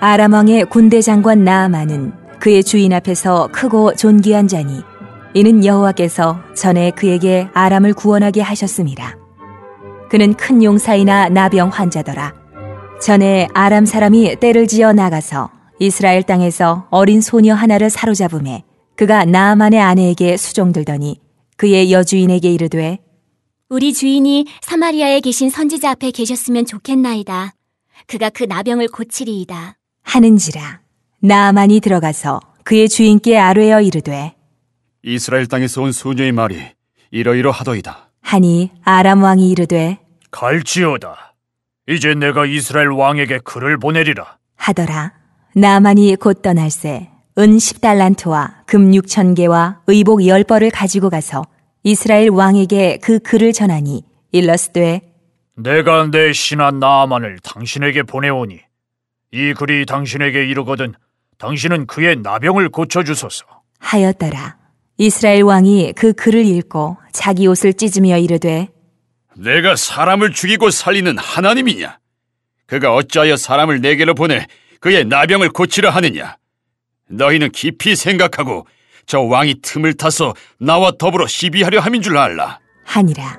아람 왕의 군대 장관 나아만은 그의 주인 앞에서 크고 존귀한 자니 이는 여호와께서 전에 그에게 아람을 구원하게 하셨습니다. 그는 큰 용사이나 나병 환자더라. 전에 아람 사람이 떼를 지어 나가서 이스라엘 땅에서 어린 소녀 하나를 사로잡음에 그가 나아만의 아내에게 수종들더니 그의 여주인에게 이르되 우리 주인이 사마리아에 계신 선지자 앞에 계셨으면 좋겠나이다. 그가 그 나병을 고치리이다. 하는지라. 나아만이 들어가서 그의 주인께 아뢰어 이르되 이스라엘 땅에서 온 소녀의 말이 이러이러하더이다 하니 아람 왕이 이르되 갈지어다. 이제 내가 이스라엘 왕에게 글을 보내리라 하더라. 나아만이 곧 떠날새 은 10달란트와 금 6,000개와 의복 10벌을 가지고 가서 이스라엘 왕에게 그 글을 전하니 일러스되 내가 내 신하 나아만을 당신에게 보내오니 이 글이 당신에게 이르거든 당신은 그의 나병을 고쳐주소서 하였더라. 이스라엘 왕이 그 글을 읽고 자기 옷을 찢으며 이르되 내가 사람을 죽이고 살리는 하나님이냐? 그가 어찌하여 사람을 내게로 보내 그의 나병을 고치려 하느냐? 너희는 깊이 생각하고 저 왕이 틈을 타서 나와 더불어 시비하려 함인 줄 알라 하니라.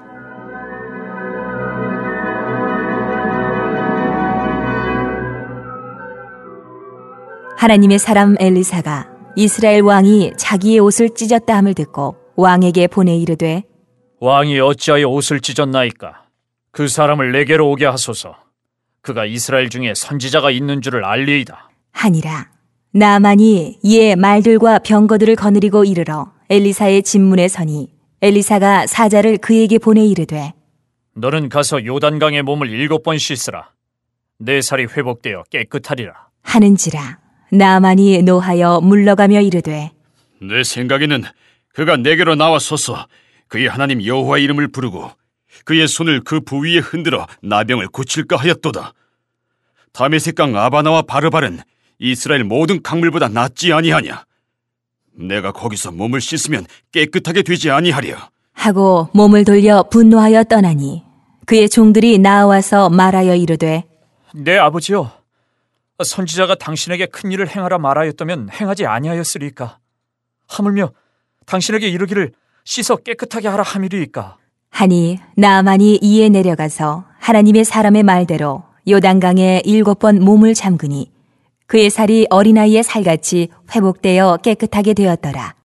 하나님의 사람 엘리사가 이스라엘 왕이 자기의 옷을 찢었다 함을 듣고 왕에게 보내 이르되 왕이 어찌하여 옷을 찢었나이까? 그 사람을 내게로 오게 하소서. 그가 이스라엘 중에 선지자가 있는 줄을 알리이다 하니라. 나아만이 이에 말들과 병거들을 거느리고 이르러 엘리사의 집문에 서니 엘리사가 사자를 그에게 보내 이르되 너는 가서 요단강에 몸을 7번 씻으라. 내 살이 회복되어 깨끗하리라 하는지라. 나아만이 노하여 물러가며 이르되 내 생각에는 그가 내게로 나와서서 그의 하나님 여호와의 이름을 부르고 그의 손을 그 부위에 흔들어 나병을 고칠까 하였도다. 다메섹강 아바나와 바르발은 이스라엘 모든 강물보다 낫지 아니하냐? 내가 거기서 몸을 씻으면 깨끗하게 되지 아니하랴 하고 몸을 돌려 분노하여 떠나니 그의 종들이 나와서 말하여 이르되 내 아버지여, 선지자가 당신에게 큰 일을 행하라 말하였다면 행하지 아니하였으리까? 하물며 당신에게 이르기를 씻어 깨끗하게 하라 함이리이까? 하니 나아만이 이에 내려가서 하나님의 사람의 말대로 요단강에 7번 몸을 잠그니 그의 살이 어린아이의 살같이 회복되어 깨끗하게 되었더라.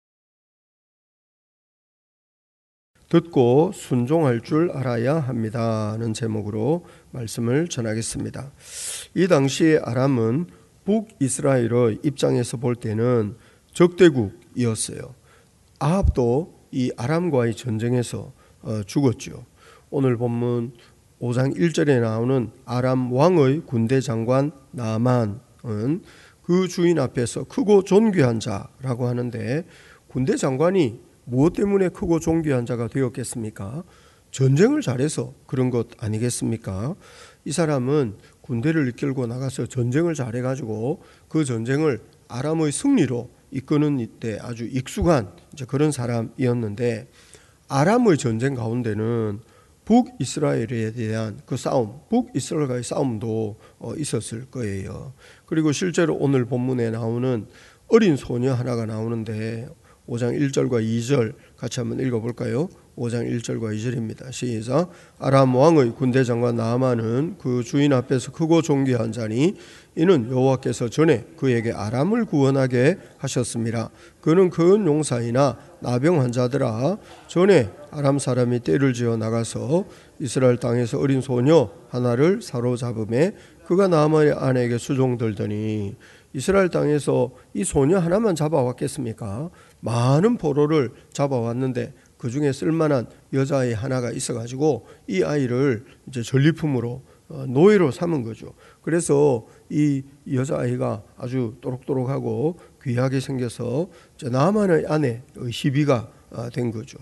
듣고 순종할 줄 알아야 합니다는 제목으로 말씀을 전하겠습니다. 이 당시 아람은 북이스라엘의 입장에서 볼 때는 적대국이었어요. 아합도 이 아람과의 전쟁에서 죽었죠. 오늘 본문 5장 1절에 나오는 아람 왕의 군대 장관 나아만은 그 주인 앞에서 크고 존귀한 자라고 하는데, 군대 장관이 무엇 때문에 크고 존귀한 자가 되었겠습니까? 전쟁을 잘해서 그런 것 아니겠습니까? 이 사람은 군대를 이끌고 나가서 전쟁을 잘해가지고 그 전쟁을 아람의 승리로 이끄는 때 아주 익숙한 그런 사람이었는데, 아람의 전쟁 가운데는 북이스라엘에 대한 그 싸움, 북이스라엘과의 싸움도 있었을 거예요. 그리고 실제로 오늘 본문에 나오는 어린 소녀 하나가 나오는데 5장 1절과 2절 같이 한번 읽어볼까요? 5장 1절과 2절입니다. 시작. 아람 왕의 군대 장관 나아만은 그 주인 앞에서 크고 존귀한 자니 이는 여호와께서 전에 그에게 아람을 구원하게 하셨습니다. 그는 큰 용사이나 나병 환자들아, 전에 아람 사람이 떼를 지어 나가서 이스라엘 땅에서 어린 소녀 하나를 사로잡음에 그가 나아만의 아내에게 수종들더니, 이스라엘 땅에서 이 소녀 하나만 잡아왔겠습니까? 많은 포로를 잡아왔는데 그 중에 쓸만한 여자아이 하나가 있어가지고 이 아이를 이제 전리품으로 노예로 삼은 거죠. 그래서 이 여자아이가 아주 또록또록하고 귀하게 생겨서 나아만의 아내의 시비가 된 거죠.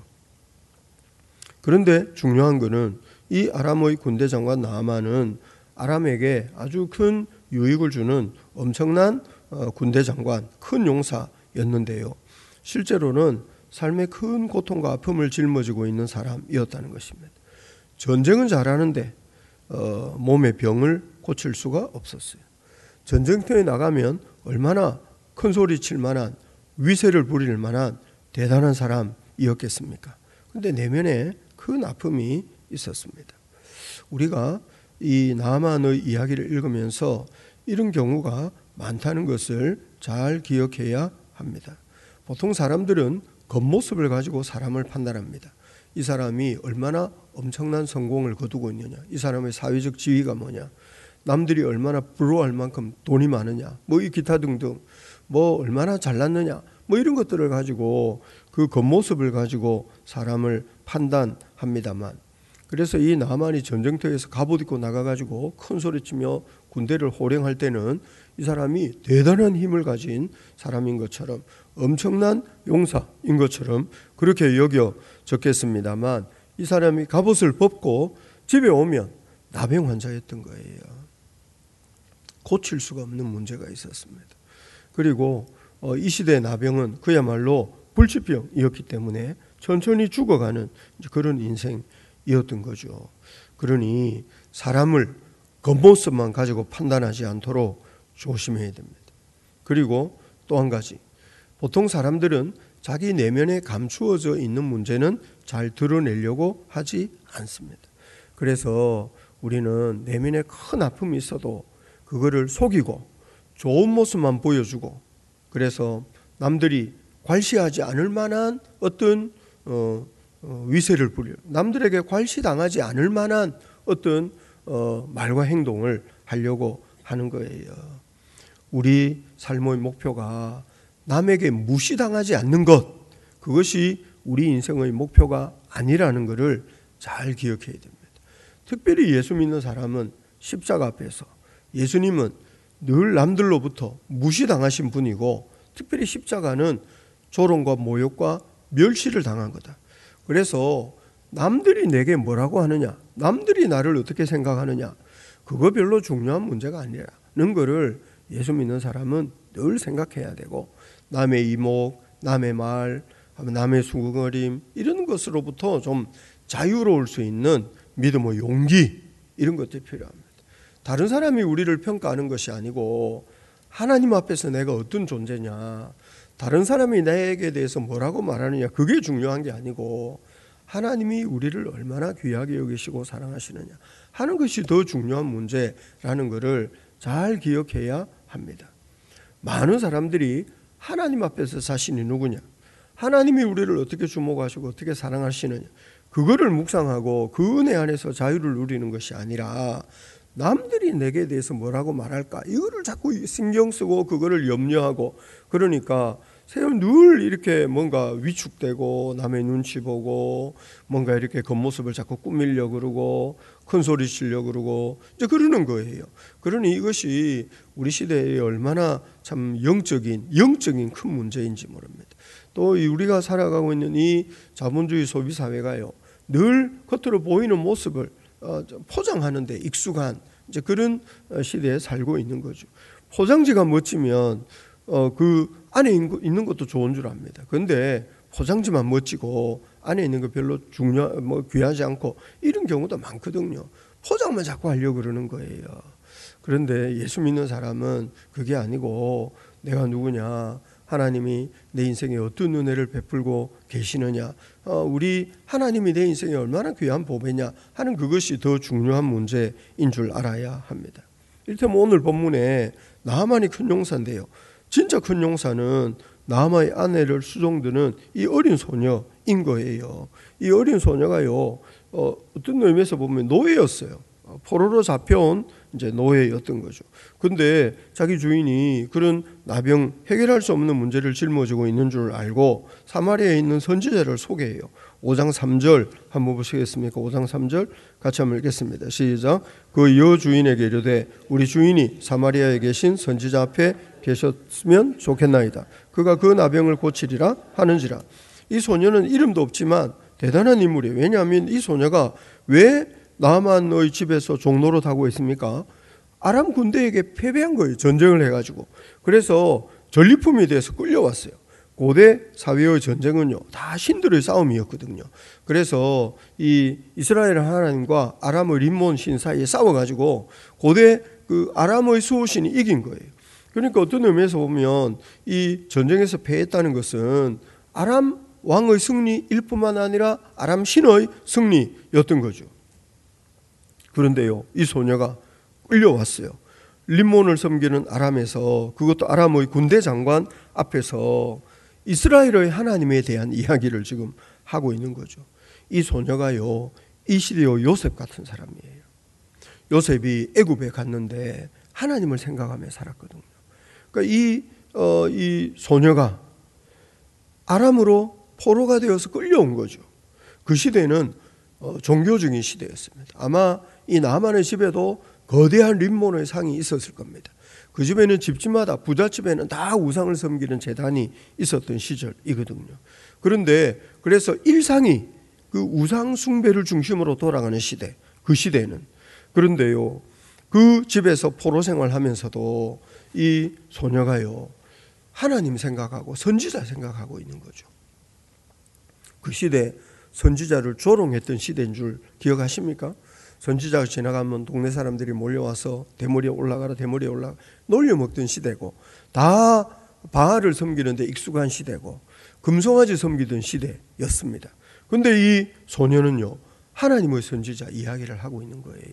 그런데 중요한 것은 이 아람의 군대 장관 나아만은 아람에게 아주 큰 유익을 주는 엄청난 군대 장관, 큰 용사였는데요. 실제로는 삶의 큰 고통과 아픔을 짊어지고 있는 사람이었다는 것입니다. 전쟁은 잘하는데 몸의 병을 고칠 수가 없었어요. 전쟁터에 나가면 얼마나 큰 소리 칠 만한, 위세를 부릴 만한 대단한 사람이었겠습니까? 그런데 내면에 큰 아픔이 있었습니다. 우리가 이 나아만의 이야기를 읽으면서 이런 경우가 많다는 것을 잘 기억해야 합니다. 보통 사람들은 겉모습을 가지고 사람을 판단합니다. 이 사람이 얼마나 엄청난 성공을 거두고 있느냐, 이 사람의 사회적 지위가 뭐냐, 남들이 얼마나 부러워할 만큼 돈이 많으냐, 뭐 이 기타 등등, 뭐 얼마나 잘났느냐, 뭐 이런 것들을 가지고 그 겉모습을 가지고 사람을 판단합니다만, 그래서 이 나만이 전쟁터에서 갑옷 입고 나가가지고 큰 소리치며 군대를 호령할 때는 이 사람이 대단한 힘을 가진 사람인 것처럼, 엄청난 용사인 것처럼 그렇게 여겨졌겠습니다만, 이 사람이 갑옷을 벗고 집에 오면 나병 환자였던 거예요. 고칠 수가 없는 문제가 있었습니다. 그리고 이 시대의 나병은 그야말로 불치병이었기 때문에 천천히 죽어가는 그런 인생이었던 거죠. 그러니 사람을 겉모습만 가지고 판단하지 않도록 조심해야 됩니다. 그리고 또 한 가지, 보통 사람들은 자기 내면에 감추어져 있는 문제는 잘 드러내려고 하지 않습니다. 그래서 우리는 내면에 큰 아픔이 있어도 그거를 속이고 좋은 모습만 보여주고, 그래서 남들이 괄시하지 않을 만한 어떤 위세를 부려, 남들에게 괄시당하지 않을 만한 어떤 말과 행동을 하려고 하는 거예요. 우리 삶의 목표가 남에게 무시당하지 않는 것, 그것이 우리 인생의 목표가 아니라는 것을 잘 기억해야 됩니다. 특별히 예수 믿는 사람은 십자가 앞에서, 예수님은 늘 남들로부터 무시당하신 분이고, 특별히 십자가는 조롱과 모욕과 멸시를 당한 거다. 그래서 남들이 내게 뭐라고 하느냐, 남들이 나를 어떻게 생각하느냐, 그거 별로 중요한 문제가 아니라는 것을 예수 믿는 사람은 늘 생각해야 되고, 남의 이목, 남의 말, 남의 수근거림, 이런 것으로부터 좀 자유로울 수 있는 믿음의 용기, 이런 것들이 필요합니다. 다른 사람이 우리를 평가하는 것이 아니고 하나님 앞에서 내가 어떤 존재냐, 다른 사람이 나에게 대해서 뭐라고 말하느냐, 그게 중요한 게 아니고 하나님이 우리를 얼마나 귀하게 여기시고 사랑하시느냐 하는 것이 더 중요한 문제라는 것을 잘 기억해야 합니다. 많은 사람들이 하나님 앞에서 자신이 누구냐, 하나님이 우리를 어떻게 주목하시고 어떻게 사랑하시느냐, 그거를 묵상하고 그 은혜 안에서 자유를 누리는 것이 아니라 남들이 내게 대해서 뭐라고 말할까, 이거를 자꾸 신경 쓰고 그거를 염려하고, 그러니까 늘 이렇게 뭔가 위축되고 남의 눈치 보고 뭔가 이렇게 겉모습을 자꾸 꾸미려고 그러고 큰 소리 치려고 그러고 이제 그러는 거예요. 그러니 이것이 우리 시대에 얼마나 참 영적인 큰 문제인지 모릅니다. 또 우리가 살아가고 있는 이 자본주의 소비 사회가요, 늘 겉으로 보이는 모습을 포장하는 데 익숙한 이제 그런 시대에 살고 있는 거죠. 포장지가 멋지면 그 안에 있는 것도 좋은 줄 압니다. 그런데 포장지만 멋지고 안에 있는 거 별로 귀하지 않고 이런 경우도 많거든요. 포장만 자꾸 하려고 그러는 거예요. 그런데 예수 믿는 사람은 그게 아니고, 내가 누구냐, 하나님이 내 인생에 어떤 은혜를 베풀고 계시느냐, 우리 하나님이 내 인생에 얼마나 귀한 보배냐 하는 그것이 더 중요한 문제인 줄 알아야 합니다. 이를테면 오늘 본문에 나하만이 큰 용사인데요, 진짜 큰 용사는 나하만의 아내를 수종드는 이 어린 소녀인 거예요. 이 어린 소녀가요, 어떤 의미에서 보면 노예였어요. 포로로 잡혀온 이제 노예였던 거죠. 근데 자기 주인이 그런 나병, 해결할 수 없는 문제를 짊어지고 있는 줄 알고 사마리아에 있는 선지자를 소개해요. 5장 3절 한번 보시겠습니까? 5장 3절 같이 한번 읽겠습니다. 시작. 그 여주인에게 이르되 우리 주인이 사마리아에 계신 선지자 앞에 계셨으면 좋겠나이다. 그가 그 나병을 고치리라 하는지라. 이 소녀는 이름도 없지만 대단한 인물이에요. 왜냐하면 이 소녀가 왜 나하만의 집에서 종노릇 하고 있습니까? 아람 군대에게 패배한 거예요. 전쟁을 해가지고. 그래서 전리품이 돼서 끌려왔어요. 고대 사회의 전쟁은요, 다 신들의 싸움이었거든요. 그래서 이 이스라엘 하나님과 아람의 림몬 신 사이에 싸워가지고 고대 그 아람의 수호신이 이긴 거예요. 그러니까 어떤 의미에서 보면 이 전쟁에서 패했다는 것은 아람 왕의 승리일 뿐만 아니라 아람 신의 승리였던 거죠. 그런데요, 이 소녀가 끌려왔어요. 림몬을 섬기는 아람에서, 그것도 아람의 군대 장관 앞에서 이스라엘의 하나님에 대한 이야기를 지금 하고 있는 거죠. 이 소녀가요, 이 시대의 요셉 같은 사람이에요. 요셉이 애굽에 갔는데 하나님을 생각하며 살았거든요. 그러니까 이 소녀가 아람으로 포로가 되어서 끌려온 거죠. 그 시대는 종교적인 시대였습니다. 아마 이 나만의 집에도 거대한 림몬의 상이 있었을 겁니다. 그 집에는 집집마다, 부잣집에는 다 우상을 섬기는 제단이 있었던 시절이거든요. 그런데 그래서 일상이 그 우상 숭배를 중심으로 돌아가는 시대, 그 시대는. 그런데요, 그 집에서 포로 생활하면서도 이 소녀가요, 하나님 생각하고 선지자 생각하고 있는 거죠. 그 시대 선지자를 조롱했던 시대인 줄 기억하십니까? 선지자가 지나가면 동네 사람들이 몰려와서 대머리에 올라가라 놀려먹던 시대고, 다 바알을 섬기는 데 익숙한 시대고, 금송아지 섬기던 시대였습니다. 그런데 이 소녀는요, 하나님의 선지자 이야기를 하고 있는 거예요.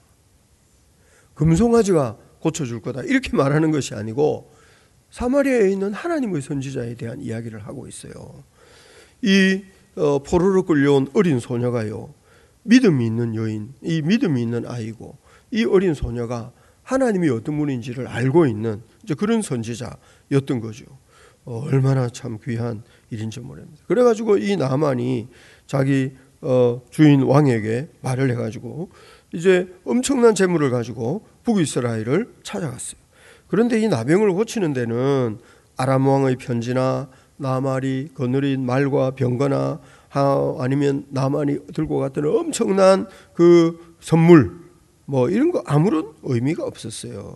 금송아지가 고쳐줄 거다 이렇게 말하는 것이 아니고 사마리아에 있는 하나님의 선지자에 대한 이야기를 하고 있어요. 이 포로로 끌려온 어린 소녀가요, 믿음이 있는 여인, 이 믿음이 있는 아이고, 이 어린 소녀가 하나님이 어떤 분인지를 알고 있는 이제 그런 선지자였던 거죠. 얼마나 참 귀한 일인지 모릅니다. 그래가지고 이 나만이 자기 주인 왕에게 말을 해가지고 이제 엄청난 재물을 가지고 북이스라엘을 찾아갔어요. 그런데 이 나병을 고치는 데는 아람 왕의 편지나 나만이 거느린 말과 병거나 아니면 나만이 들고 갔던 엄청난 그 선물 뭐 이런 거 아무런 의미가 없었어요.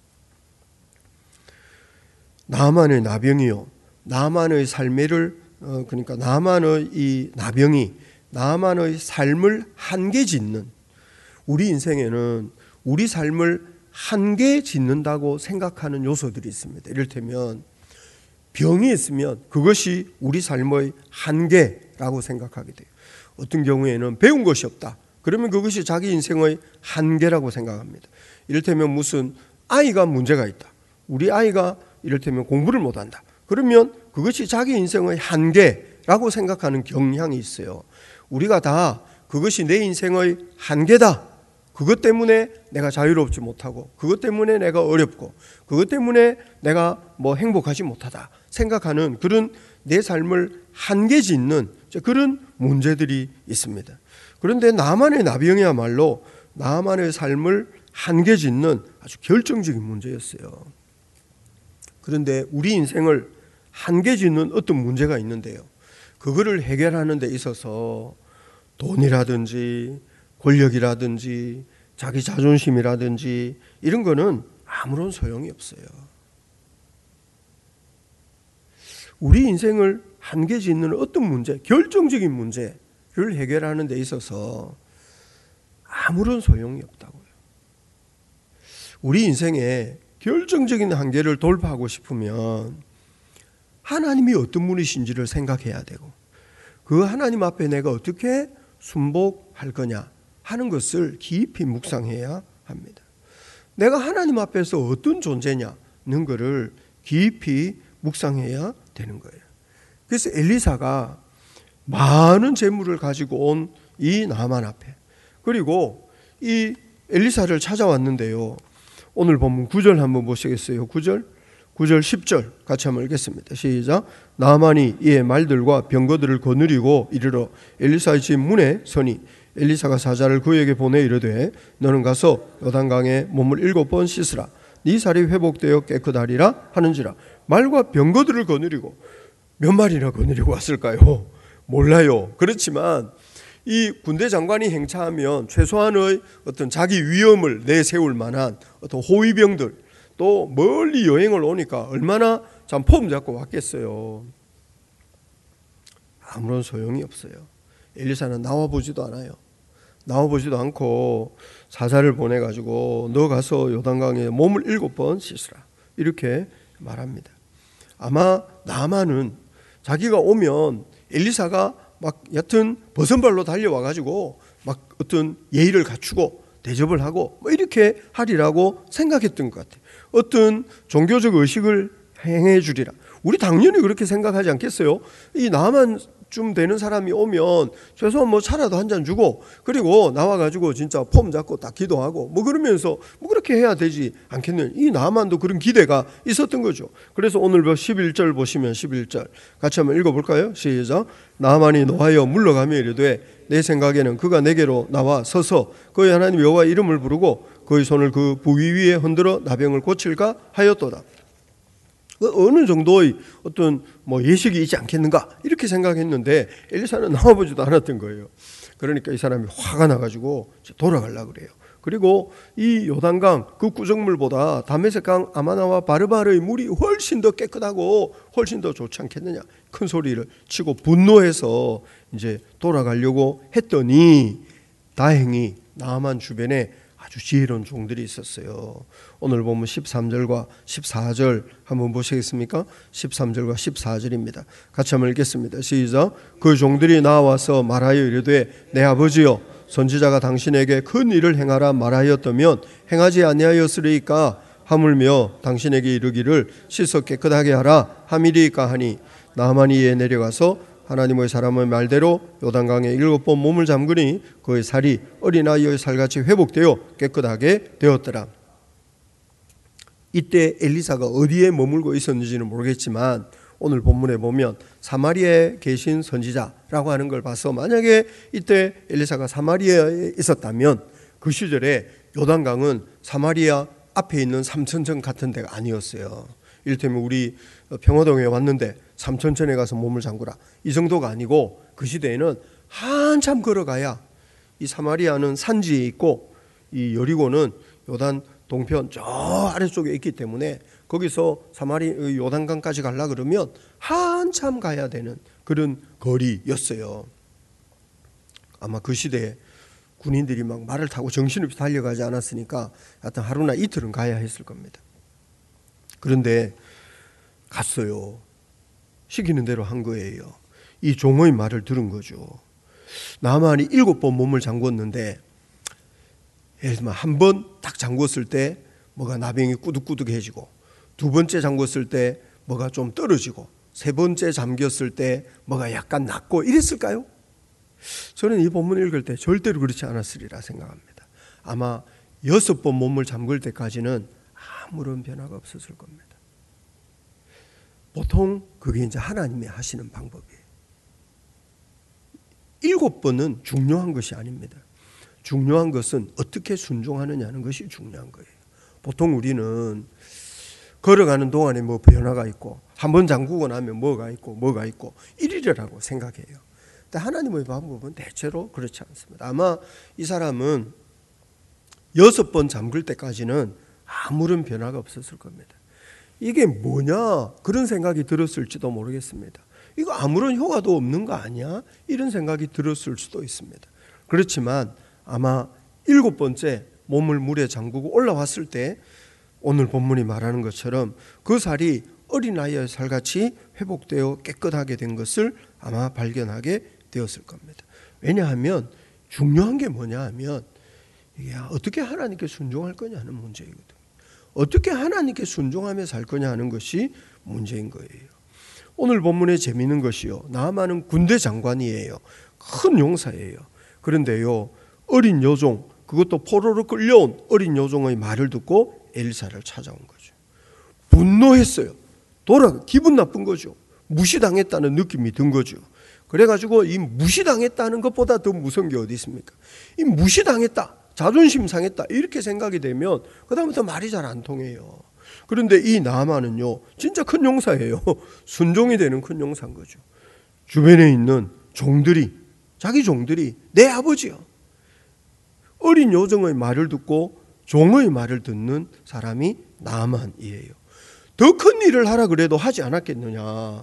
나만의 나병이요, 나만의 삶을 그러니까 나만의 이 나병이 나만의 삶을 한계 짓는, 우리 인생에는 우리 삶을 한계 짓는다고 생각하는 요소들이 있습니다. 이를테면 병이 있으면 그것이 우리 삶의 한계라고 생각하게 돼요. 어떤 경우에는 배운 것이 없다, 그러면 그것이 자기 인생의 한계라고 생각합니다. 이를테면 무슨 아이가 문제가 있다, 우리 아이가 이를테면 공부를 못한다, 그러면 그것이 자기 인생의 한계라고 생각하는 경향이 있어요. 우리가 다 그것이 내 인생의 한계다, 그것 때문에 내가 자유롭지 못하고, 그것 때문에 내가 어렵고, 그것 때문에 내가 뭐 행복하지 못하다 생각하는 그런 내 삶을 한계 짓는 그런 문제들이 있습니다. 그런데 나만의 나병이야말로 나만의 삶을 한계 짓는 아주 결정적인 문제였어요. 그런데 우리 인생을 한계 짓는 어떤 문제가 있는데요, 그거를 해결하는 데 있어서 돈이라든지 권력이라든지 자기 자존심이라든지 이런 거는 아무런 소용이 없어요. 우리 인생을 한계 짓는 어떤 문제, 결정적인 문제를 해결하는 데 있어서 아무런 소용이 없다고요. 우리 인생에 결정적인 한계를 돌파하고 싶으면 하나님이 어떤 분이신지를 생각해야 되고, 그 하나님 앞에 내가 어떻게 순복할 거냐 하는 것을 깊이 묵상해야 합니다. 내가 하나님 앞에서 어떤 존재냐는 것을 깊이 묵상해야 되는 거예요. 그래서 엘리사가 많은 재물을 가지고 온 이 나만 앞에, 그리고 이 엘리사를 찾아왔는데요, 오늘 본문 9절 한번 보시겠어요? 9절 10절 같이 한번 읽겠습니다. 시작. 나만이 이의 말들과 병거들을 거느리고 이르러 엘리사의 집 문에 서니 엘리사가 사자를 그에게 보내 이르되 너는 가서 요단강에 몸을 7번 씻으라, 네 살이 회복되어 깨끗하리라 하는지라. 말과 병거들을 거느리고 몇 마리나 거느리고 왔을까요? 몰라요. 그렇지만 이 군대 장관이 행차하면 최소한의 어떤 자기 위험을 내세울 만한 어떤 호위병들, 또 멀리 여행을 오니까 얼마나 참 폼 잡고 왔겠어요. 아무런 소용이 없어요. 엘리사는 나와보지도 않아요. 나와보지도 않고 사자를 보내가지고 너 가서 요단강에 몸을 7번 씻으라 이렇게 말합니다. 아마 나아만은 자기가 오면 엘리사가 막 여튼 버선발로 달려와가지고 막 어떤 예의를 갖추고 대접을 하고 뭐 이렇게 하리라고 생각했던 것 같아요. 어떤 종교적 의식을 행해 주리라. 우리 당연히 그렇게 생각하지 않겠어요? 이 나만쯤 되는 사람이 오면 최소한 뭐 차라도 한 잔 주고 그리고 나와가지고 진짜 폼 잡고 딱 기도하고 뭐 그러면서 뭐 그렇게 해야 되지 않겠느냐. 이 나만도 그런 기대가 있었던 거죠. 그래서 오늘 11절 보시면 11절 같이 한번 읽어볼까요? 시작. 나만이 노하여 물러가며 이르되 내 생각에는 그가 내게로 나와 서서 그의 하나님 여호와 이름을 부르고 그의 손을 그 부위 위에 흔들어 나병을 고칠까 하였도다. 어느 정도의 어떤 뭐 예식이 있지 않겠는가 이렇게 생각했는데 엘리사는 나와보지도 않았던 거예요. 그러니까 이 사람이 화가 나가지고 돌아가려고 그래요. 그리고 이 요단강 그 구정물보다 다메섹강 아마나와 바르바르의 물이 훨씬 더 깨끗하고 훨씬 더 좋지 않겠느냐 큰 소리를 치고 분노해서 이제 돌아가려고 했더니 다행히 나아만 주변에 아주 지혜로운 종들이 있었어요. 오늘 보면 13절과 14절 한번 보시겠습니까? 13절과 14절입니다. 같이 한번 읽겠습니다. 시작. 그 종들이 나와서 말하여 이르되 내 아버지여 선지자가 당신에게 큰 일을 행하라 말하였다면 행하지 아니하였으리까 하물며 당신에게 이르기를 씻어 깨끗하게 하라 함이리까 하니 나아만이 이에 내려가서 하나님의 사람의 말대로 요단강에 7번 몸을 잠그니 그의 살이 어린아이의 살같이 회복되어 깨끗하게 되었더라. 이때 엘리사가 어디에 머물고 있었는지는 모르겠지만 오늘 본문에 보면 사마리아에 계신 선지자라고 하는 걸 봐서 만약에 이때 엘리사가 사마리아에 있었다면 그 시절에 요단강은 사마리아 앞에 있는 삼천천 같은 데가 아니었어요. 이를테면 우리 평화동에 왔는데 삼천천에 가서 몸을 잠그라 이 정도가 아니고 그 시대에는 한참 걸어가야 이 사마리아는 산지에 있고 이 여리고는 요단 동편 저 아래쪽에 있기 때문에 거기서 요단강까지 가려고 그러면 한참 가야 되는 그런 거리였어요. 아마 그 시대에 군인들이 막 말을 타고 정신없이 달려가지 않았으니까 하여튼 하루나 이틀은 가야 했을 겁니다. 그런데 갔어요. 시키는 대로 한 거예요. 이 종의 말을 들은 거죠. 나만이 7번 몸을 잠궜는데 예를 들면 한 번 딱 잠궜을 때 뭐가 나병이 꾸덕꾸덕해지고 두 번째 잠궜을 때 뭐가 좀 떨어지고 세 번째 잠겼을 때 뭐가 약간 낫고 이랬을까요? 저는 이 본문 읽을 때 절대로 그렇지 않았으리라 생각합니다. 아마 6번 몸을 잠글 때까지는 아무런 변화가 없었을 겁니다. 보통 그게 이제 하나님이 하시는 방법이에요. 7번은 중요한 것이 아닙니다. 중요한 것은 어떻게 순종하느냐는 것이 중요한 거예요. 보통 우리는 걸어가는 동안에 뭐 변화가 있고 한 번 잠그고 나면 뭐가 있고 이리라고 생각해요. 근데 하나님의 방법은 대체로 그렇지 않습니다. 아마 이 사람은 6번 잠글 때까지는 아무런 변화가 없었을 겁니다. 이게 뭐냐 그런 생각이 들었을지도 모르겠습니다. 이거 아무런 효과도 없는 거 아니야? 이런 생각이 들었을 수도 있습니다. 그렇지만 아마 7번째 몸을 물에 잠그고 올라왔을 때 오늘 본문이 말하는 것처럼 그 살이 어린아이의 살같이 회복되어 깨끗하게 된 것을 아마 발견하게 되었을 겁니다. 왜냐하면 중요한 게 뭐냐 하면 이게 어떻게 하나님께 순종할 거냐 하는 문제이거든요. 어떻게 하나님께 순종하며 살 거냐 하는 것이 문제인 거예요. 오늘 본문에 재미있는 것이요. 나아만은 군대 장관이에요. 큰 용사예요. 그런데요. 어린 여종, 그것도 포로로 끌려온 어린 여종의 말을 듣고 엘리사를 찾아온 거죠. 분노했어요. 기분 나쁜 거죠. 무시당했다는 느낌이 든 거죠. 그래가지고 이 무시당했다는 것보다 더 무서운 게 어디 있습니까? 이 무시당했다, 자존심 상했다 이렇게 생각이 되면 그 다음부터 말이 잘 안 통해요. 그런데 이 나아만은요 진짜 큰 용사예요. 순종이 되는 큰 용사인 거죠. 주변에 있는 종들이 자기 종들이 내 아버지요. 어린 여종의 말을 듣고 종의 말을 듣는 사람이 나아만이에요. 더 큰 일을 하라 그래도 하지 않았겠느냐.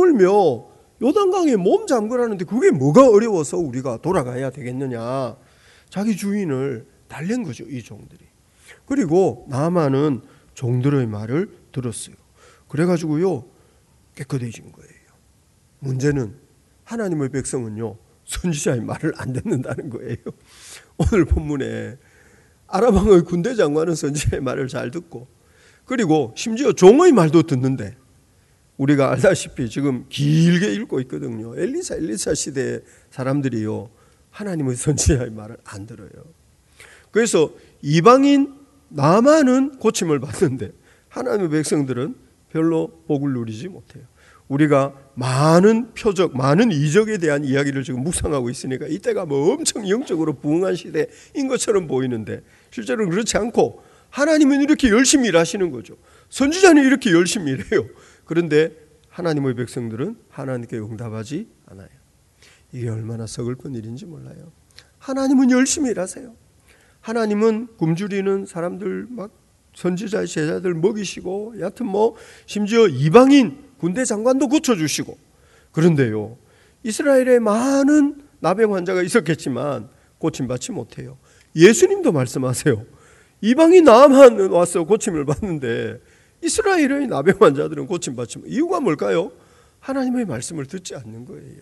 하물며 요단강에 몸 잠그라는데 그게 뭐가 어려워서 우리가 돌아가야 되겠느냐. 자기 주인을 달랜 거죠, 이 종들이. 그리고 나만은 종들의 말을 들었어요. 그래가지고요 깨끗해진 거예요. 문제는 하나님의 백성은요 선지자의 말을 안 듣는다는 거예요. 오늘 본문에 아람 왕의 군대 장관은 선지자의 말을 잘 듣고, 그리고 심지어 종의 말도 듣는데, 우리가 알다시피 지금 길게 읽고 있거든요. 엘리사 시대의 사람들이요 하나님의 선지자의 말을 안 들어요. 그래서 이방인 나만은 고침을 받는데 하나님의 백성들은 별로 복을 누리지 못해요. 우리가 많은 표적, 많은 이적에 대한 이야기를 지금 묵상하고 있으니까 이때가 뭐 엄청 영적으로 부흥한 시대인 것처럼 보이는데 실제로는 그렇지 않고, 하나님은 이렇게 열심히 일하시는 거죠. 선지자는 이렇게 열심히 일해요. 그런데 하나님의 백성들은 하나님께 응답하지 않아요. 이게 얼마나 서글픈 일인지 몰라요. 하나님은 열심히 일하세요. 하나님은 굶주리는 사람들 막 선지자의 제자들 먹이시고, 여하튼 뭐 심지어 이방인 군대 장관도 고쳐주시고. 그런데요 이스라엘에 많은 나병 환자가 있었겠지만 고침받지 못해요. 예수님도 말씀하세요. 이방인 나만 와서 고침을 받는데 이스라엘의 나병 환자들은 고침받지 못해요. 이유가 뭘까요? 하나님의 말씀을 듣지 않는 거예요.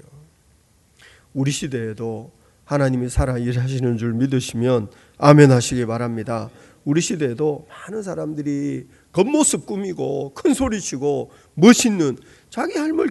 우리 시대에도 하나님이 살아 일하시는 줄 믿으시면 아멘 하시기 바랍니다. 우리 시대에도 많은 사람들이 겉모습 꾸미고 큰 소리치고 멋있는 자기 삶의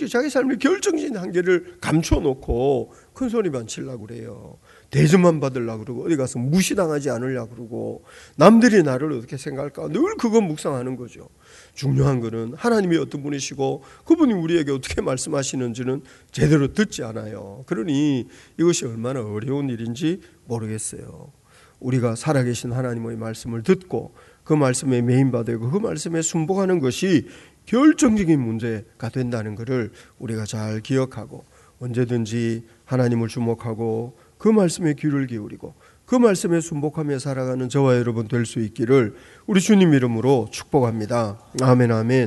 결정적인 한계를 감춰놓고 큰 소리만 치려고 그래요. 대접만 받으려고 그러고, 어디 가서 무시당하지 않으려고 그러고, 남들이 나를 어떻게 생각할까 늘 그거 묵상하는 거죠. 중요한 거는 하나님이 어떤 분이시고 그분이 우리에게 어떻게 말씀하시는지는 제대로 듣지 않아요. 그러니 이것이 얼마나 어려운 일인지 모르겠어요. 우리가 살아계신 하나님의 말씀을 듣고 그 말씀에 매인받고 그 말씀에 순복하는 것이 결정적인 문제가 된다는 것을 우리가 잘 기억하고, 언제든지 하나님을 주목하고 그 말씀에 귀를 기울이고 그 말씀에 순복하며 살아가는 저와 여러분 될 수 있기를 우리 주님 이름으로 축복합니다. 아멘, 아멘.